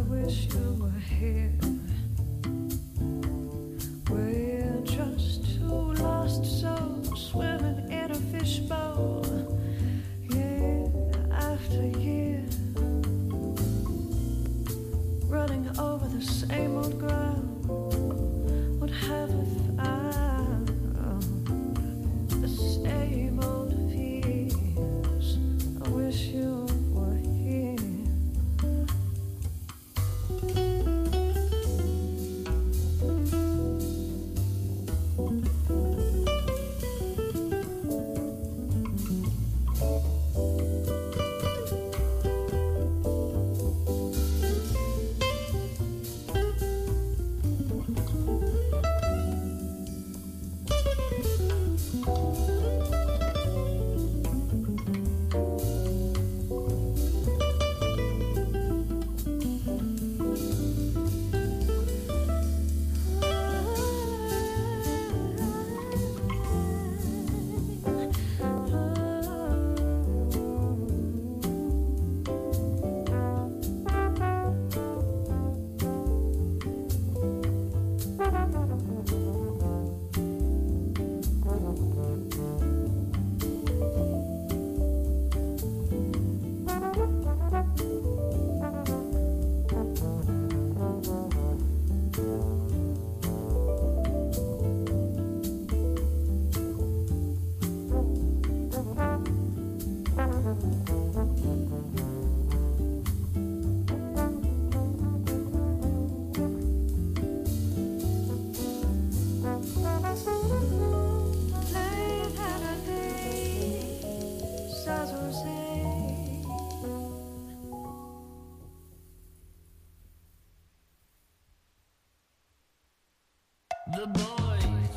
wish you were here. We're just two lost souls swimming in a fishbowl, year after year, running over the same old ground. What have we found? The same old fears. I wish you were here. The boys.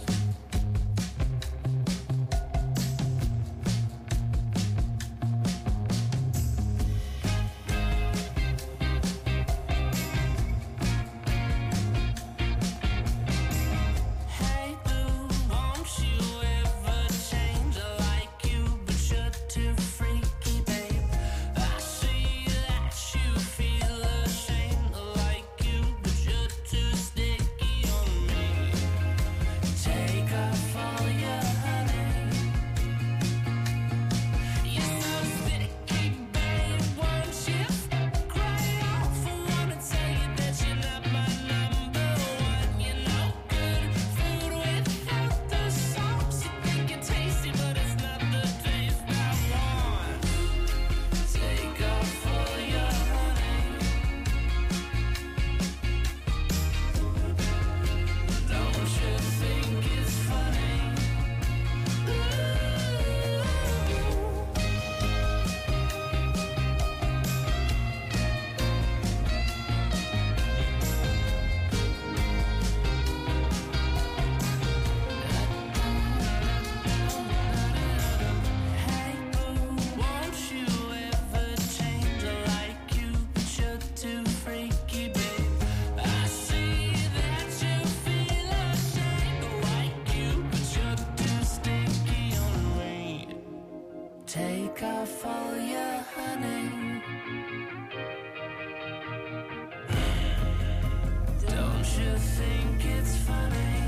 Take off all your honey. Don't you think it's funny?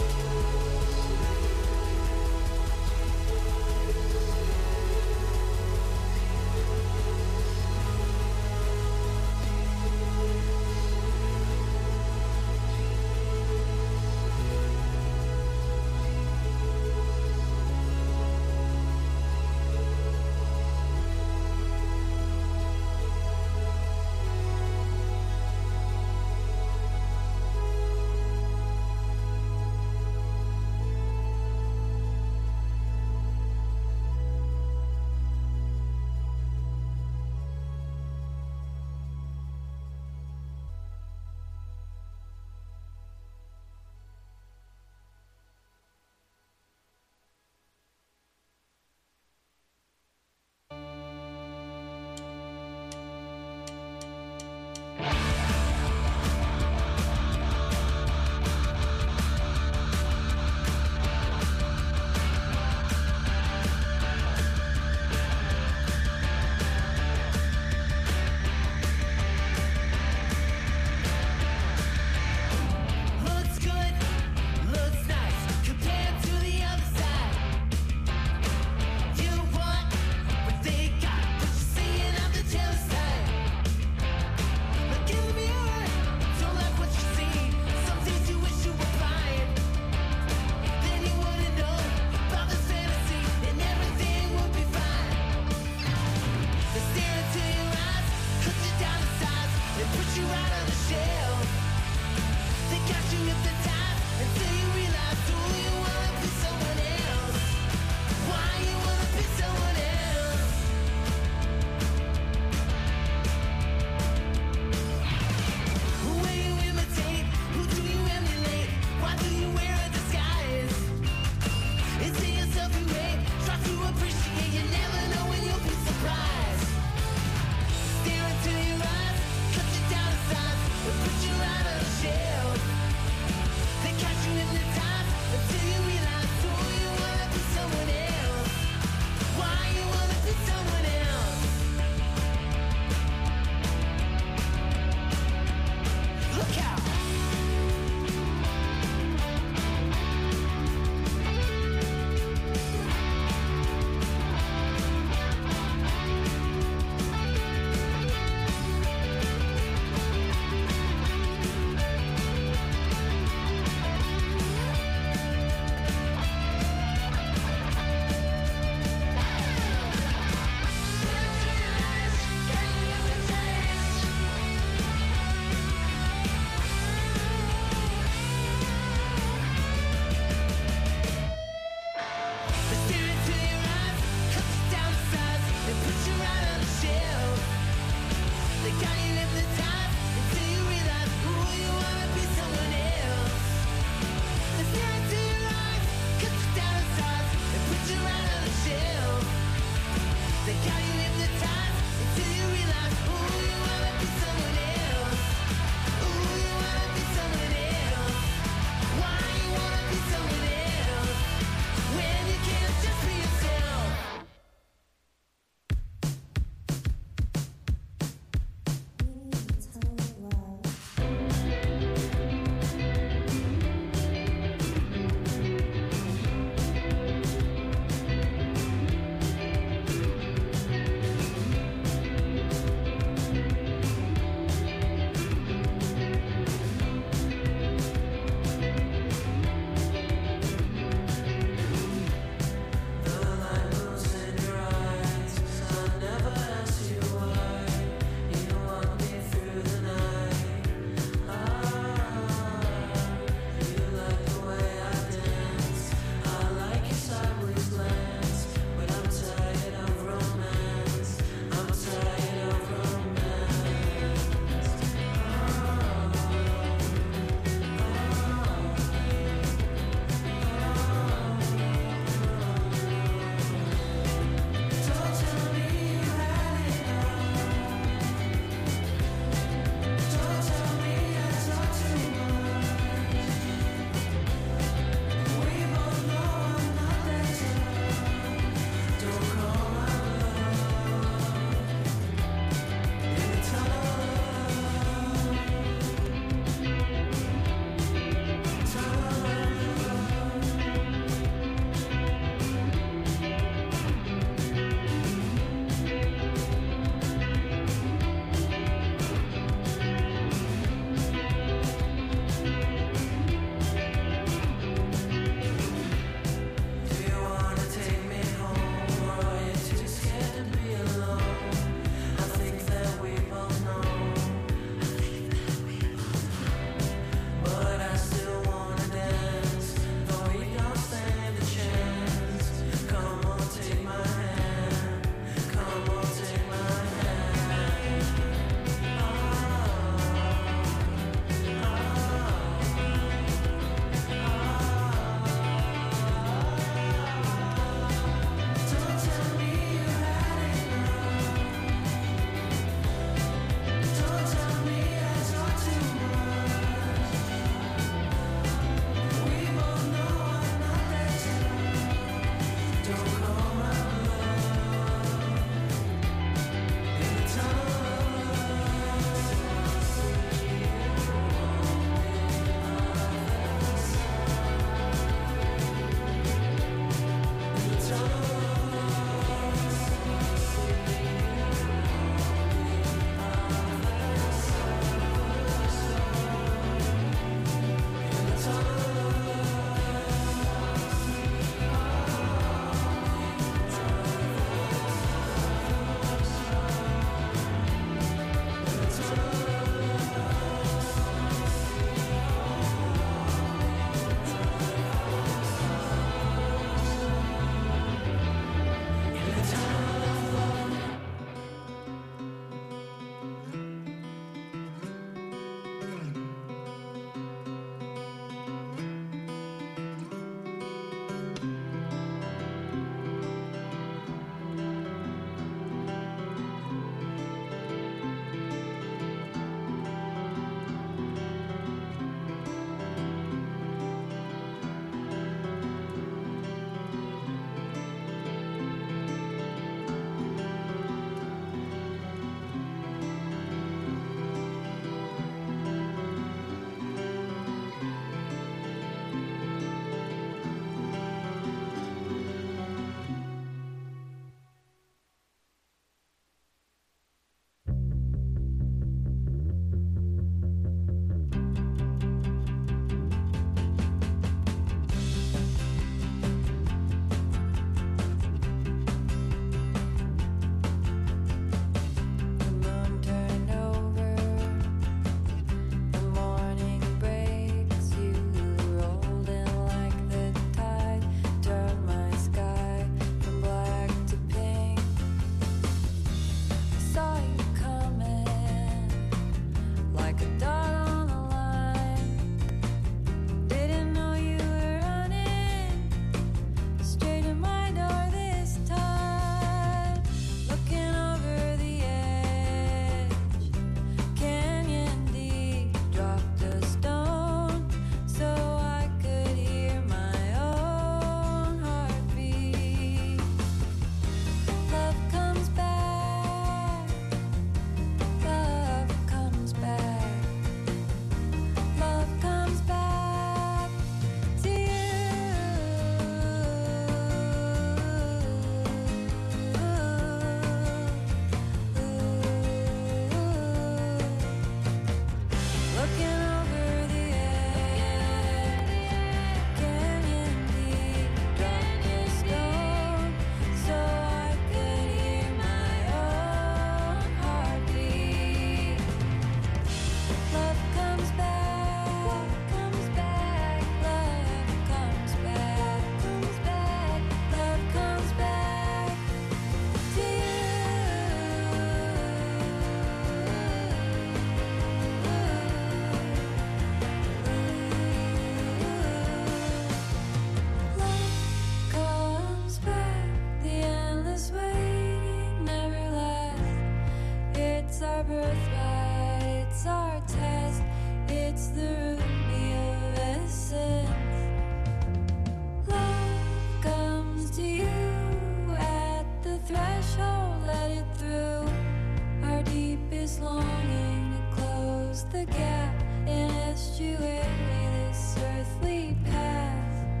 estuary, this earthly path.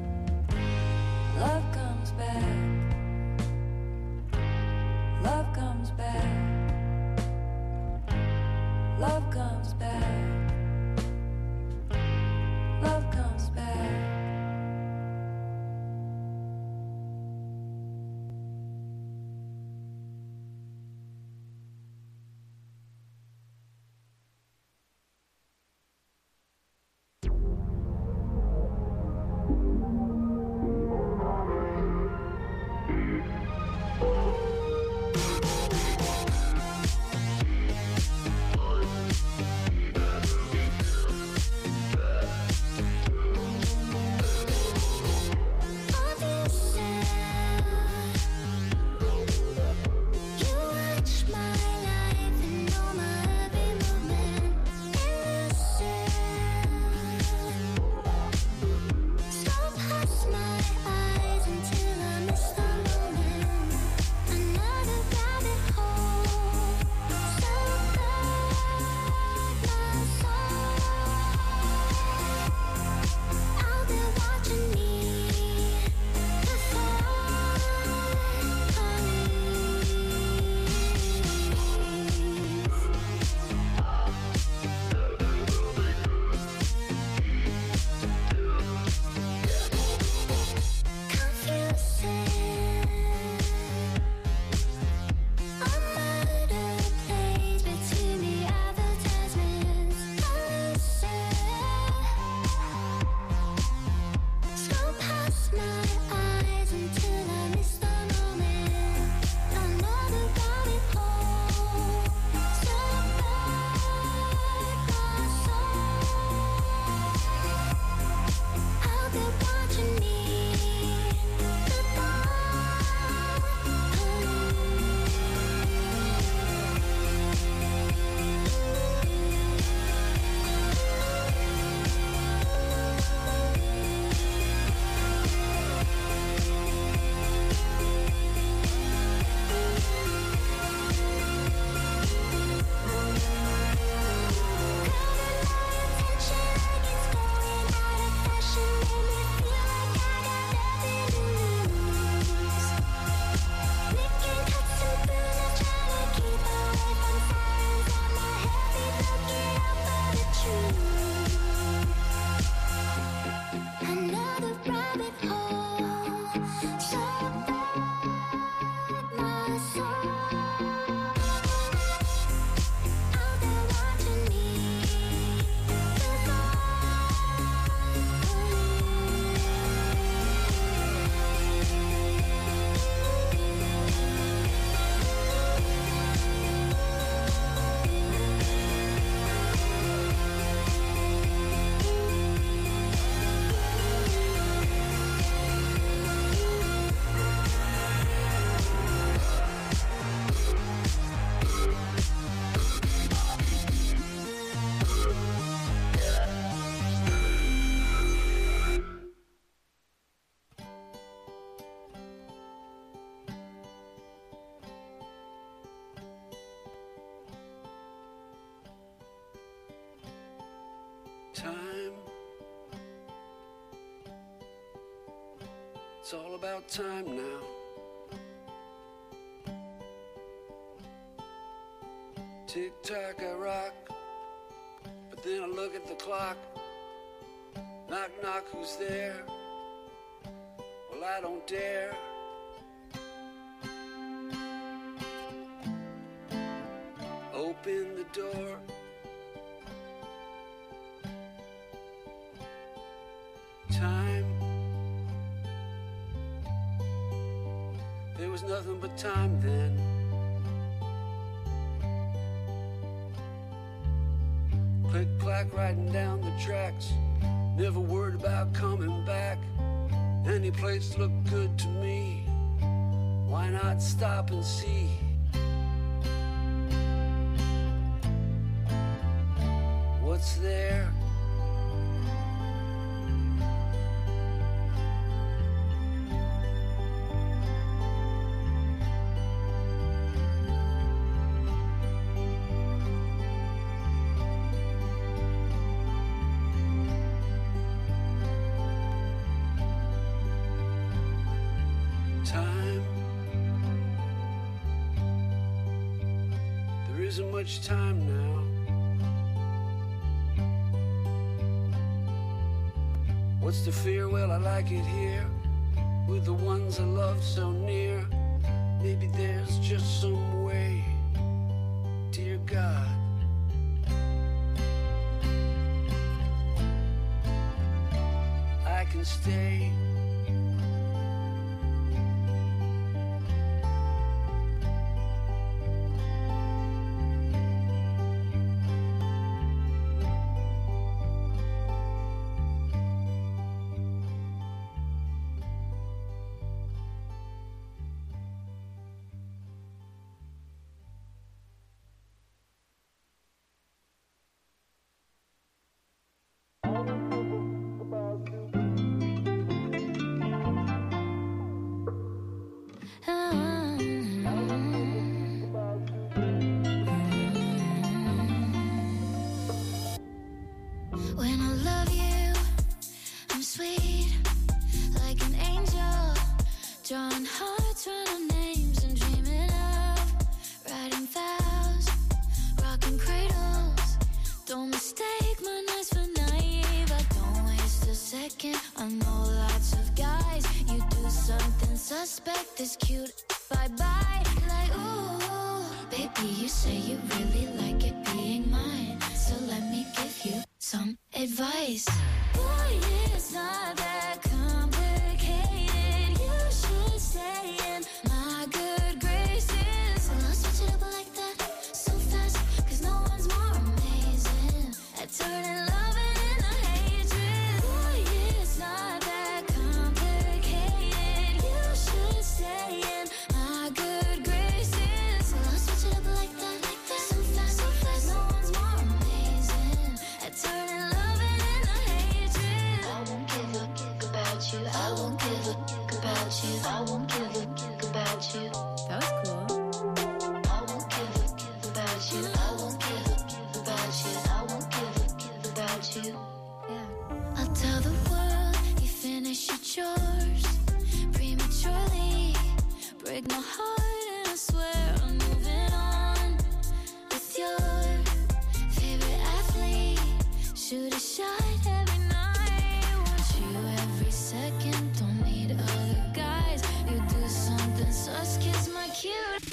Love comes back. Love comes back. Love comes back. Love comes back. Time. It's all about time now. Tick tock, I rock, but then I look at the clock. Knock, knock, who's there? Well, I don't dare. Open the door. Time. There was nothing but time then. Click clack riding down the tracks, never worried about coming back. Any place looked good to me. Why not stop and see? What's there? losing much time now. What's the fear? Well, I like it here with the ones I love so near. Maybe there's just some way, dear God, I can stay. When I love you, I'm sweet, like an angel, drawing hearts, running names and dreaming of writing vows, rocking cradles. Don't mistake my nights for naive. I don't waste a second. I know lots of guys. You do something suspect, this cute. Bye bye, like ooh, baby, you say you really like it being mine. So let me give you some advice. Boy, it's not that complicated. You should stay in my good graces. Well, I'll switch it up like that so fast, cause no one's more amazing at turning loving into hatred. Boy, it's not that complicated. You should stay in my good graces. Well, I'll switch it up like that so fast, cause no one's more amazing at turning loving into hatred. I won't give a fuck about you. I won't give a fuck about you. I won't give a fuck about you. That was cool. I won't give a fuck about you. I won't give a fuck about you. I won't give a fuck about you. Yeah. I'll tell the world you finished your chores prematurely. Break my heart and I swear I'm moving on with your favorite athlete. Shoot a shot every night. Want you every second. Don't need other guys. You do something sus, kiss my cute.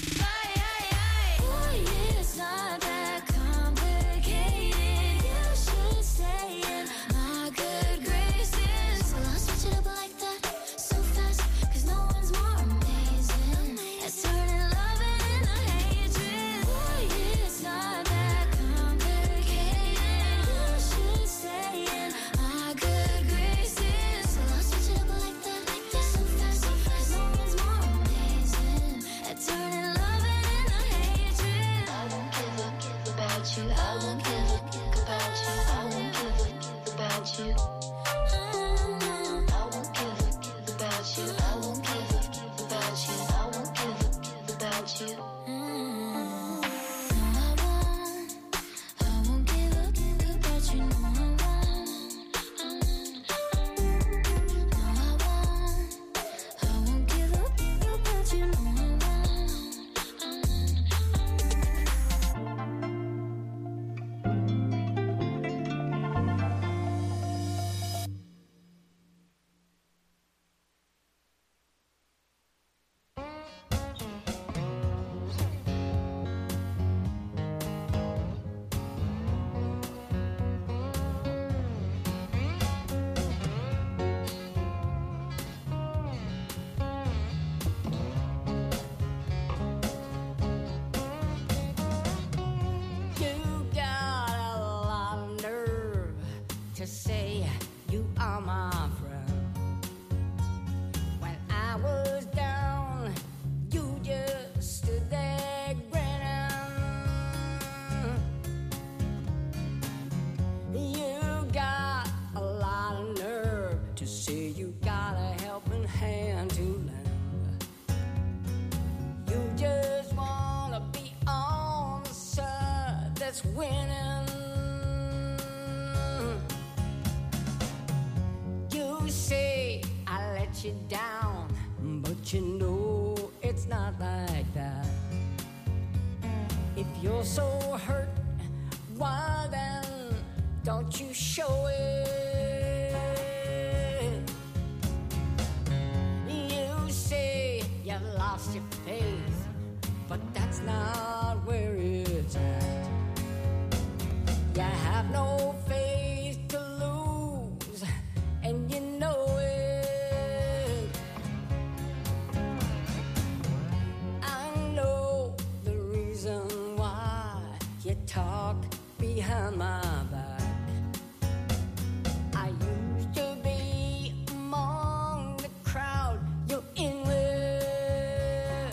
Boy, it's not that complicated. You should stay in my good graces. Well, I'll switch it up like that so fast, cause no one's more amazing at turning loving into hatred. Boy, it's not that complicated. You should stay in my good graces. Well, I'll switch it up like that so fast, cause no one's more amazing at turning loving into hatred. I won't give a fuck about you. I won't give a fuck about you. I won't give a fuck about you. I won't give a fuck about you. I won't give a fuck about you. I won't give a fuck about you. No, I won't give a fuck about you. No, I won't. No, I won't give a fuck about you. No, I won't. You got a lot of nerve to say you are my friend. When I was down, you just stood there grinning. You got a lot of nerve to say you got a helping hand to lend. You just wanna be on the side that's winning. You say I let you down, but you know it's not like that. If you're so hurt, why then don't you show it? You say you've lost your faith, but that's not where it's at. You have no faith to lose, and you know it. I know the reason why you talk behind my back. I used to be among the crowd you're in with.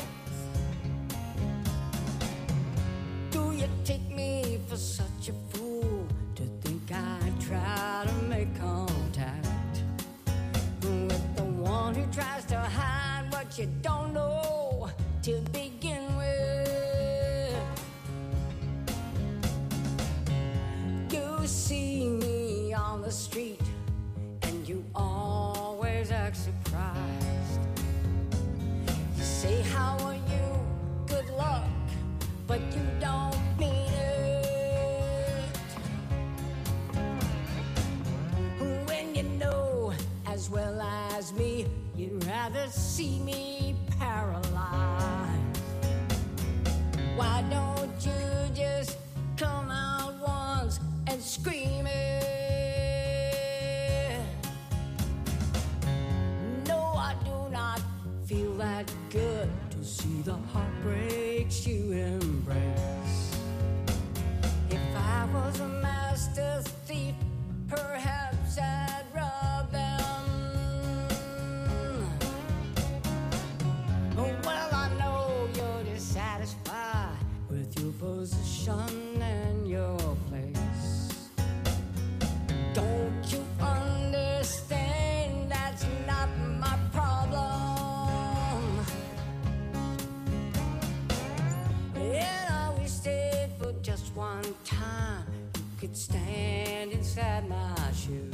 Do you take me for such a fool to think I'd try to make contact with the one who tries to hide what you don't know to begin with? You see me on the street and you always act surprised. You say, how are you? Good luck, but you don't mean it. When you know as well as me, you'd rather see me paralyzed. Why don't you just come out once and scream it? No, I do not feel that good to see the heartbreaks you embrace. If I was a master thief, perhaps I'd rob them. Well, I know you're dissatisfied with your position and your place. Don't you understand that's not my problem? And I wish stayed for just one time. You could stand inside my shoes,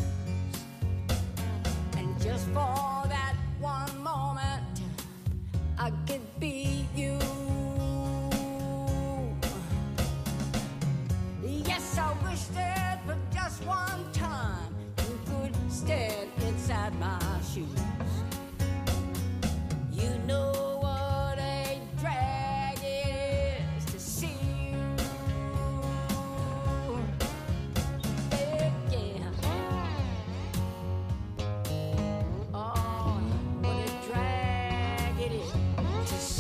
and just for that one moment I could be you. Yes, I wish that for just one time you could stand inside my shoes. You know what a drag is to see you again. Oh, what a drag it is to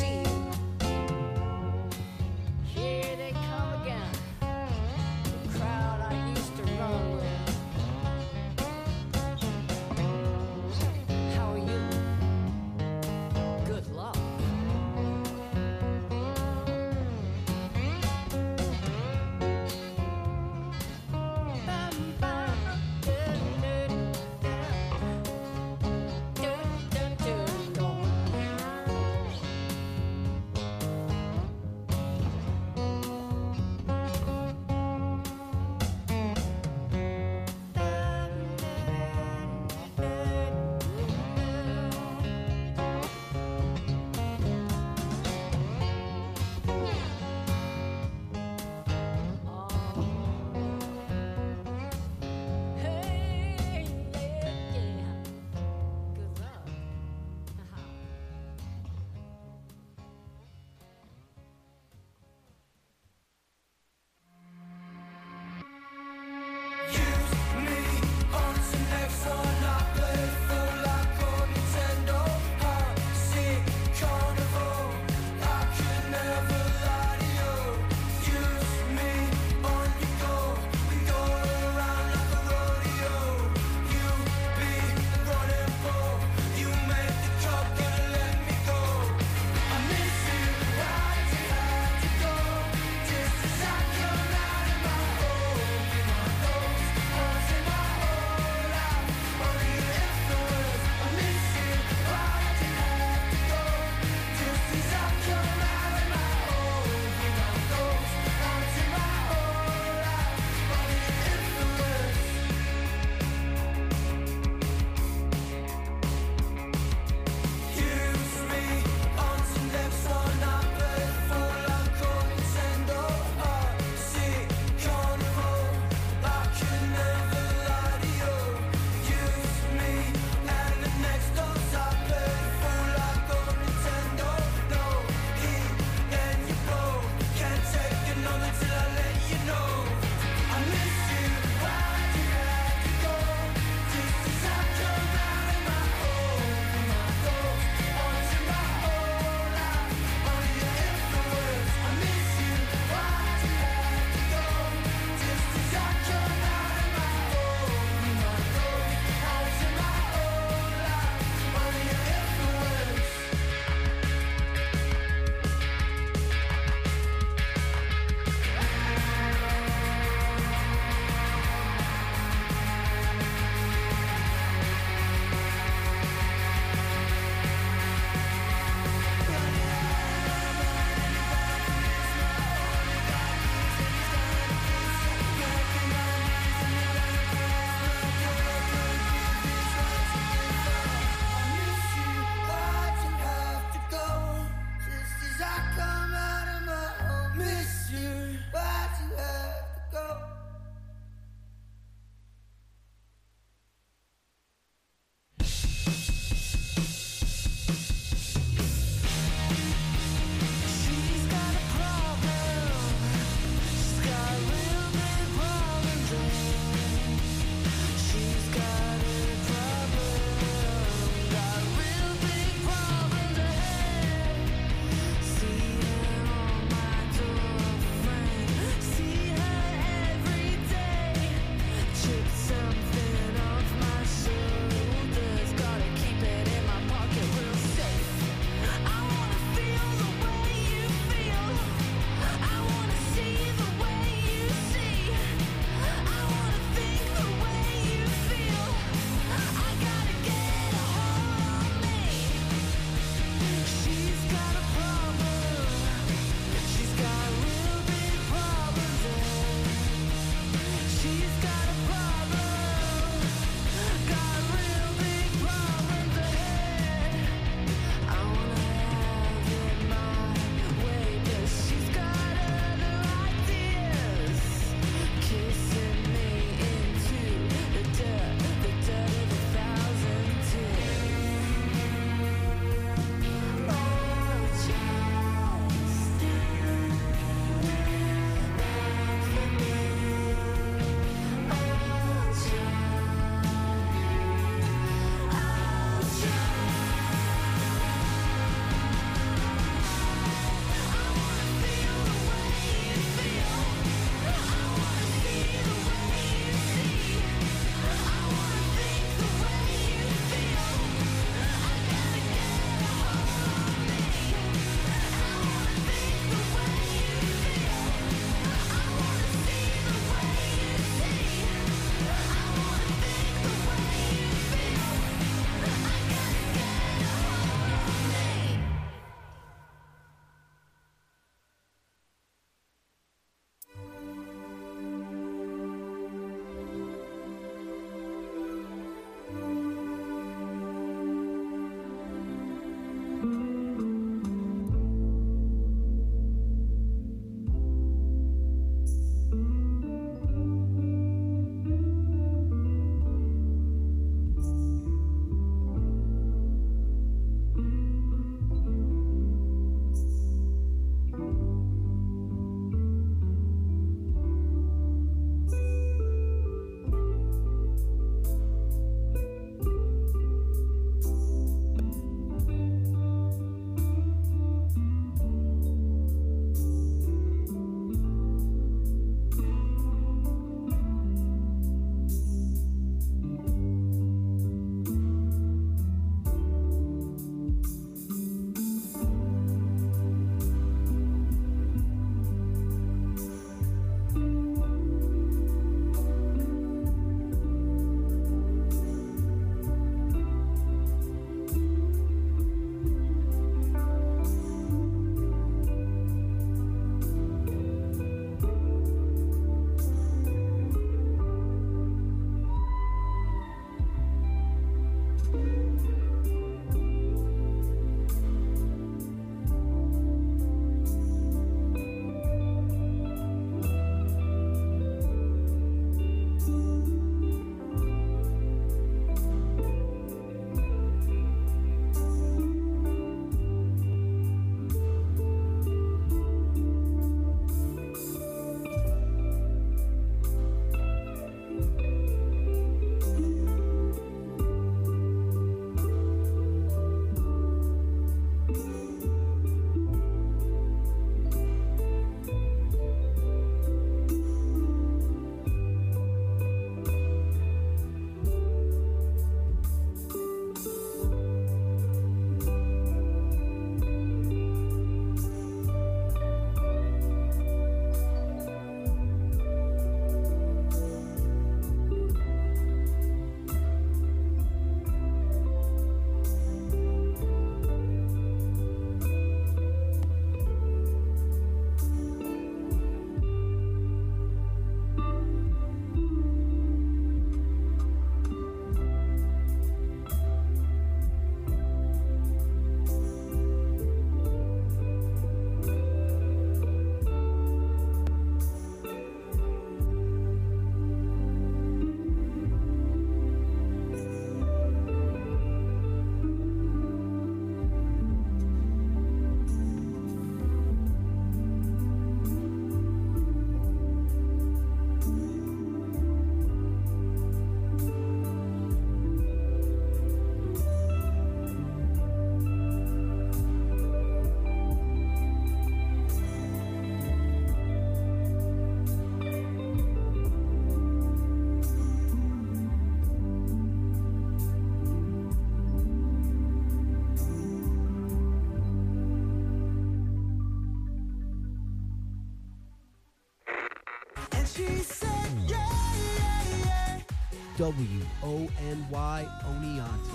WONY Oneonta.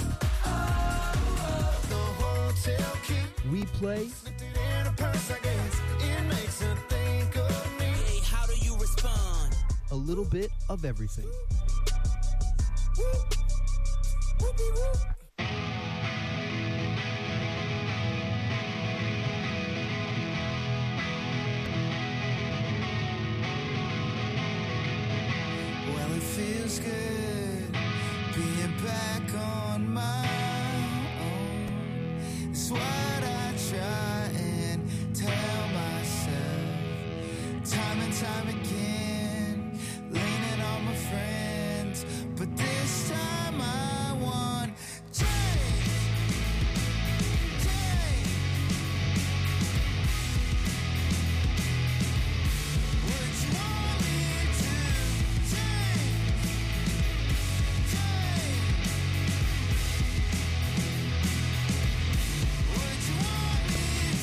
We play a little bit of everything. Well, it feels good being back on my own. It's what I try and tell myself time and time again, leaning on my friends, but this time I want change, change. Would you want me to change, change? Would you want me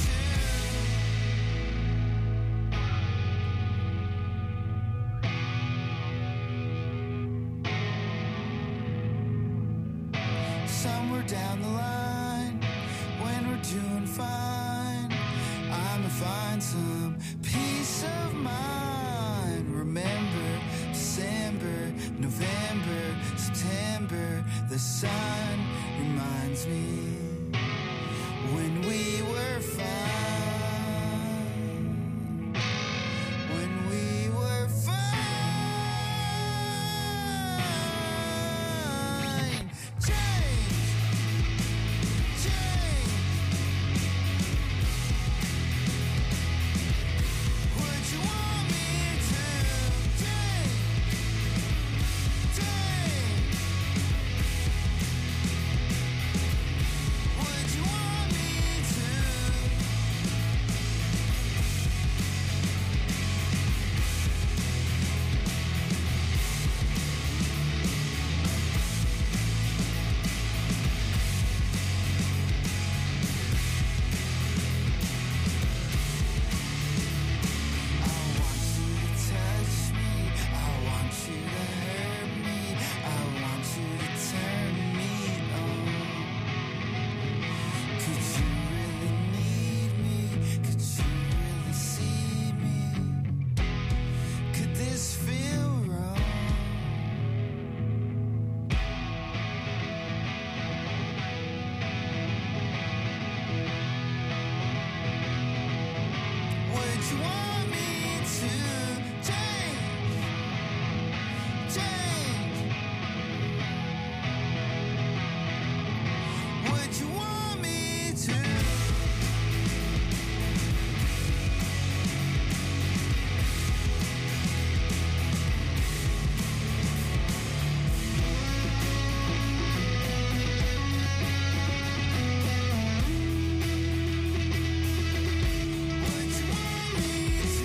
to? Somewhere down the line, when we're doing fine, I'ma find some peace of mind. Remember December, November, September, the sun reminds me when we were fine, when we were fine. Change, change. Would you want me to change, change? Would you want me to? I want you to touch me, I want you to hurt me, I want you to turn me on. Could you really need me? Could you really see me? Could this feel wrong? Would you want me to change, change? Would you want me to? Would you want me to?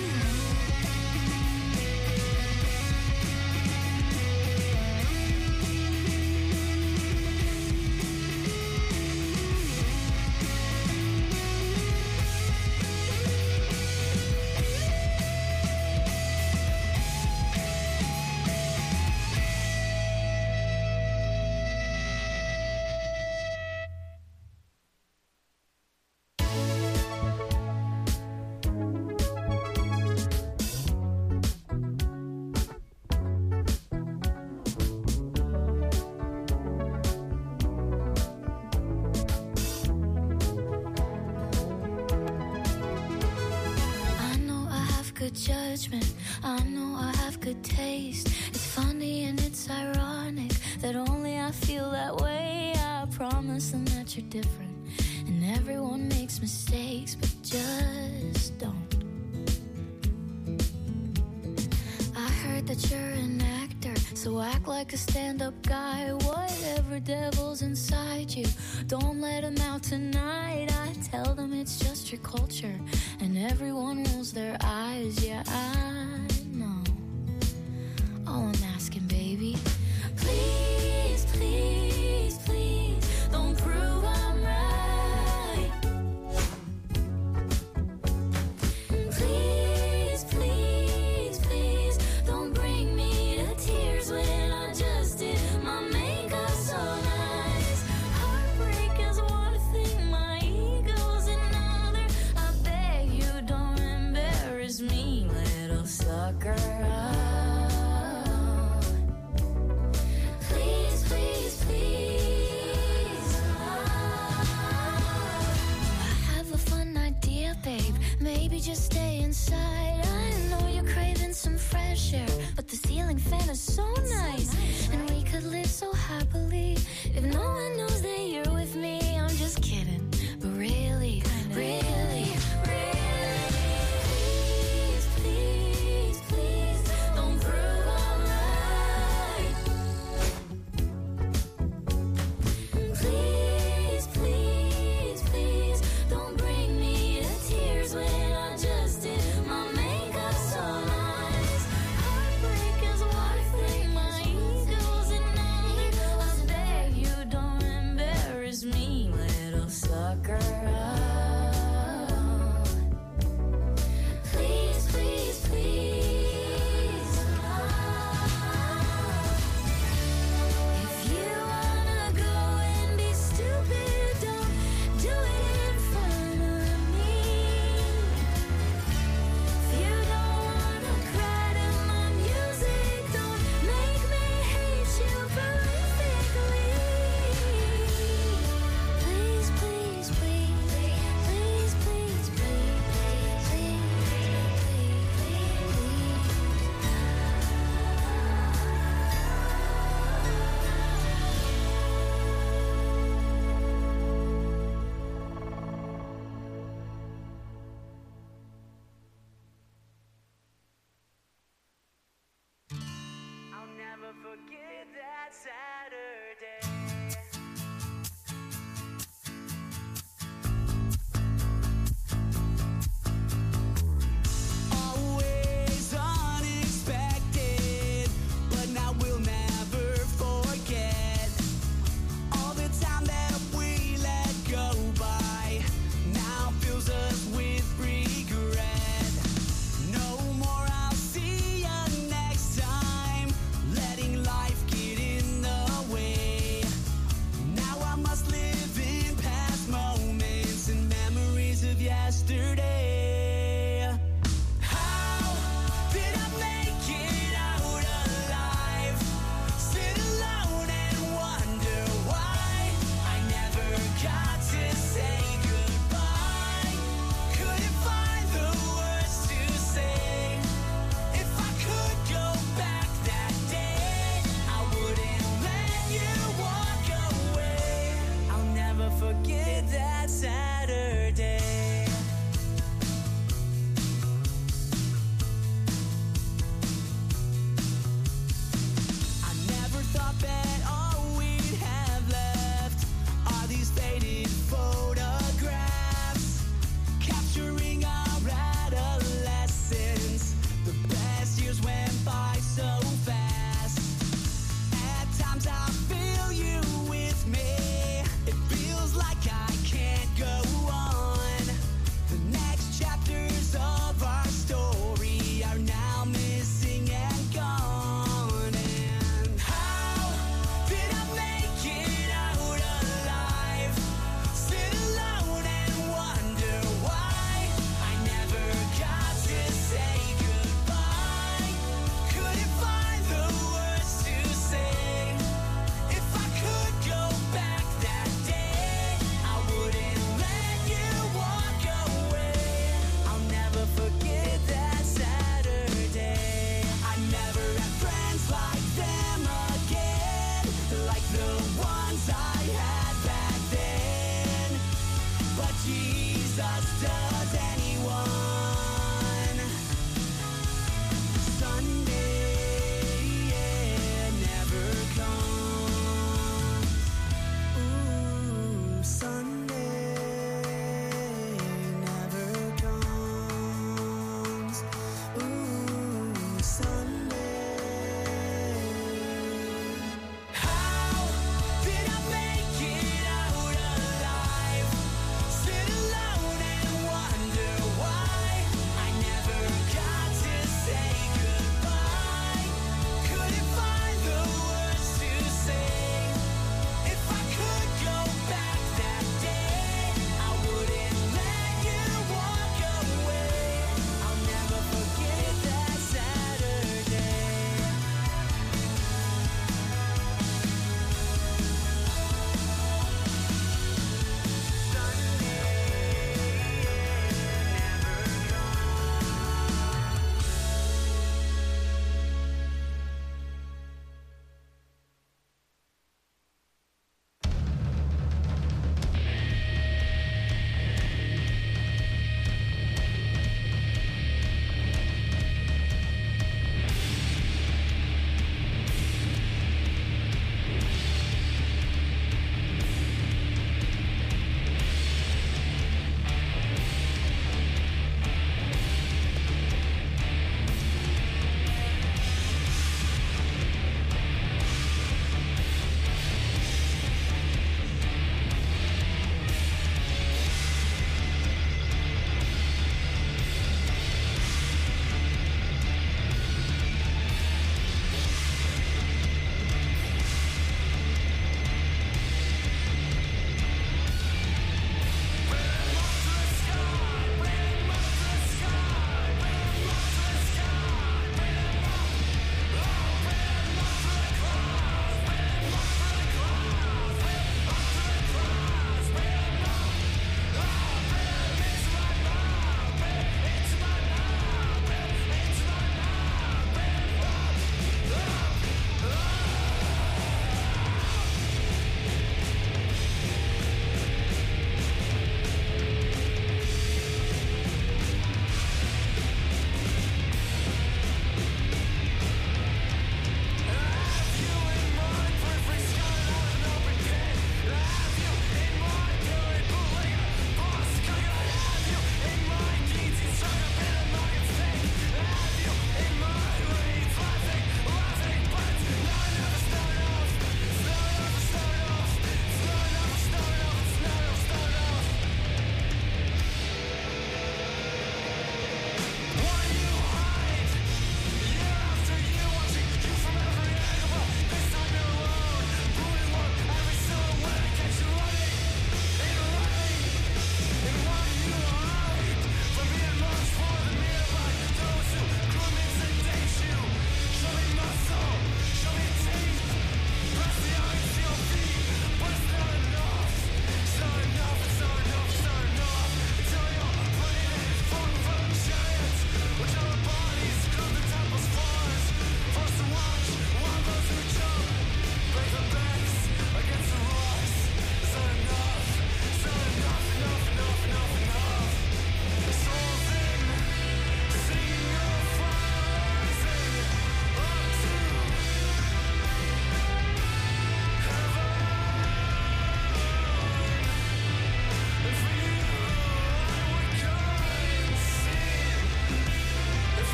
I know I have good judgment, I know I have good taste. It's funny and it's ironic that only I feel that way. I promise them that you're different, and everyone makes mistakes, but just don't. I heard that you're an actor, so act like a stand-up guy. Whatever devil's inside you, don't let him out tonight. I tell them it's just your culture, and everyone rolls their eyes. Yeah, I know. All I'm asking, baby, please, please, please, don't prove I'm right. Please, please, please, don't bring me to tears when I just just stay inside. I know you're craving some fresh air, but the ceiling fan is so nice. And we could live so happily if no one knows that you're with me. I'm just kidding, but really, really, please, please, please, don't prove I'm right. Please, please, please, don't bring me to tears when I just did my makeup so nice. Heartbreak is one thing, my ego's another. I beg you don't embarrass me, little sucker. Please, please, please. If you wanna go and be stupid, don't do it in front of me. If you don't wanna cry to my music, don't make me hate you prolifically. Please, please, please, please, please, please, please, I'll never forget that Saturday. Always unexpected, but now we'll never forget all the time that we let go by. Now fills us with regret. No more, I'll see ya next time. Letting life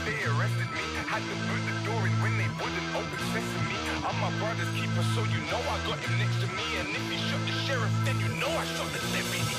they arrested me. Had to boot the door in when they wouldn't open sesame. I'm my brother's keeper, so you know I got him next to me. And if he shot the sheriff, then you know I shot the deputy.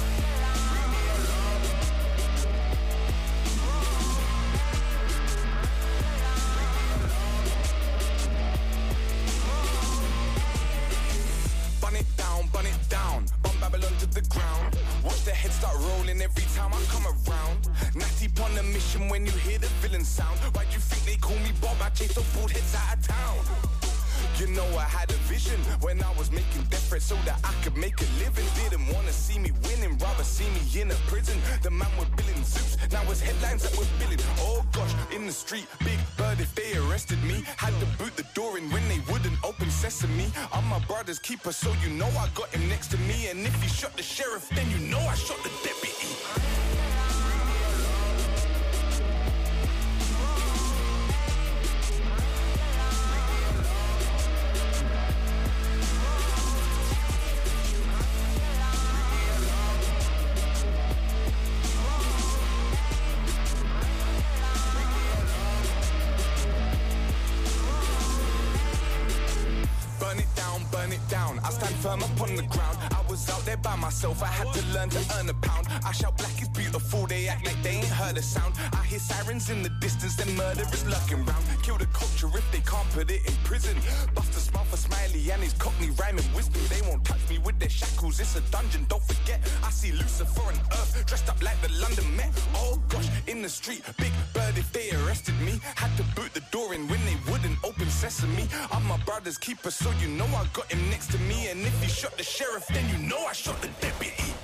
Bun it down, bum Babylon to the ground. Watch the head start rolling every time I come around. Natty on a mission when you hear the villain sound. Why do you think they call me Bob? I chase the bald heads out of town. You know I had a vision when I was making death threats so that I could make a living. Didn't wanna see me winning, rather see me in a prison. The man was billing Zeus, now it's headlines that was billing. Oh gosh, in the street, Big Bird if they arrested me. Had to boot the door in when they wouldn't open sesame. I'm my brother's keeper, so you know I got him next to me. And if he shot the sheriff, then you know I shot the deputy. Burn it down, I stand firm up on the ground. I was out there by myself, I had to learn to earn a pound. I shout black is beautiful, they act like they ain't heard a sound. I hear sirens in the distance, then murderers lurking round. Kill the culture if they can't put it in prison. Bust a smile for Smiley and his cockney rhyming wisdom. They won't touch me with their shackles, it's a dungeon, don't forget. I see Lucifer on earth, dressed up like the London Met. Oh gosh, in the street, Big Bird if they arrested me. Had to boot the door in when they wouldn't open sesame. I'm my brother's keeper, so you know I got him next to me. And if he shot the sheriff, then you know I shot the deputy.